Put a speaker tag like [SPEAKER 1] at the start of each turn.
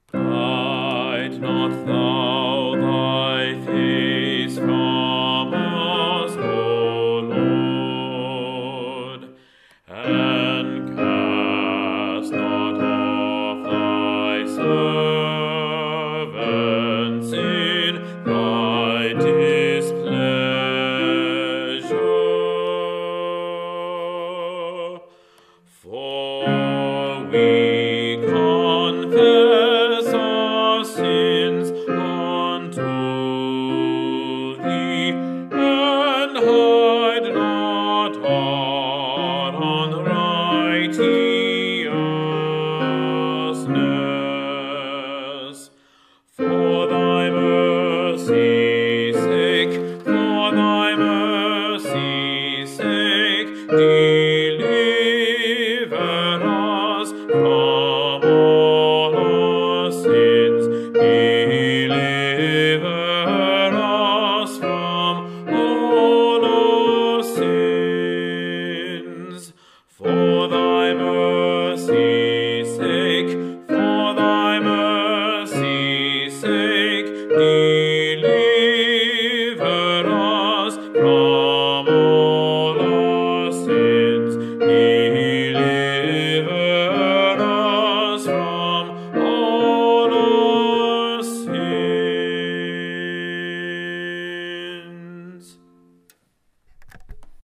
[SPEAKER 1] Hide not thou thy face from us, O Lord, and cast not off thy servants in thy displeasure. For we confess our sins unto thee, and hide not our unrighteousness. For thy mercy's sake, for thy mercy's sake, deliver us from all our sins. Deliver us from all our sins. For thy mercy's sake, for thy mercy's sake,